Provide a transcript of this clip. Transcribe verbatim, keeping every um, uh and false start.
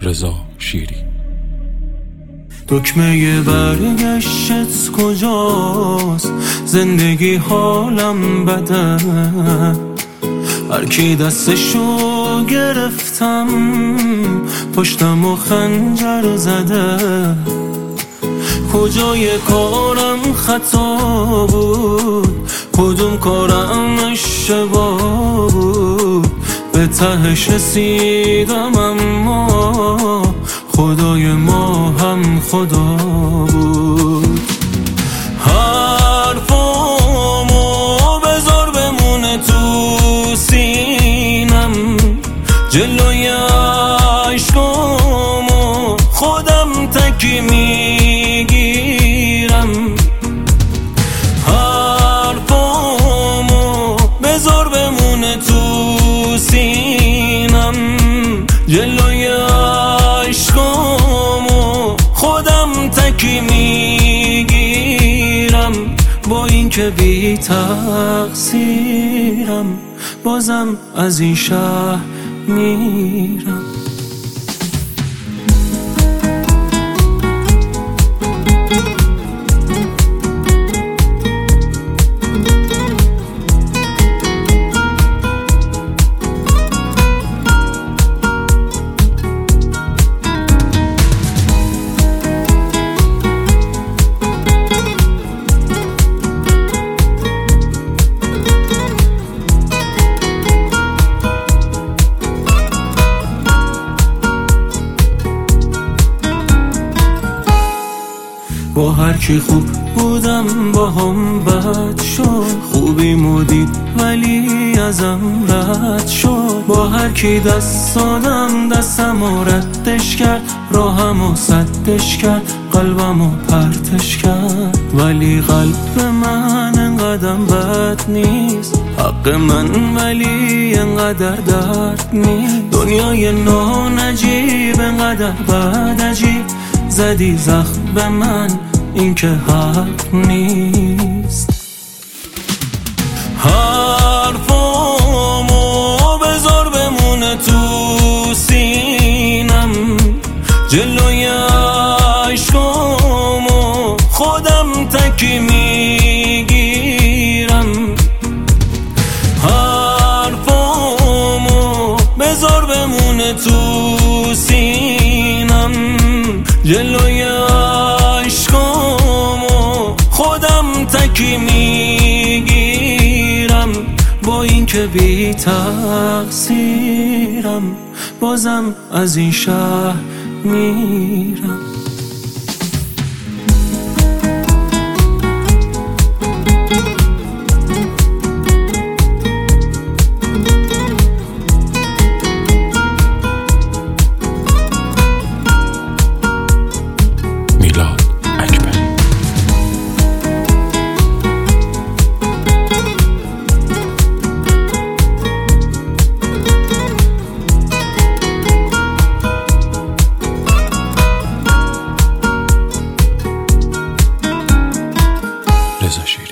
رضا شیری. دکمه برگشتت کجاست؟ زندگی حالم بده، هر کی دستشو گرفتم پشتم و خنجر زده. کجای کارم خطا بود، کدوم کارم اشتباه بود؟ به تهش رسیدم اما خدای ما هم خدا بود. حرفامو بذار بمونه تو سینم، جلوی عشقامو خودم تکی میگیرم. حرفامو بذار بمونه تو سینم، جلوی عشقامو خودم تکی میگیرم. با این که بی تقصیرم بازم از این شهر میرم. با هر کی خوب بودم با هم بد شد، خوبی مدید ولی ازم رد شد. با هر کی دست دادم دستم و ردش کرد، راهم و سدش کرد، قلبم و پرتش کرد. ولی قلب من انقدر بد نیست، حق من ولی انقدر درد نیست. دنیای نانجیب انقدر بد عجیب، زدی زخم به من این که حق نیست. حرفامو بذار بمونه تو سینم، جلوی عشقامو خودم تکی میگیرم. حرفامو بذار بمونه تو سینم، جلوی عشقامو خودم تکی میگیرم. با این که بی تقصیرم بازم از این شهر میرم. رضا شیری.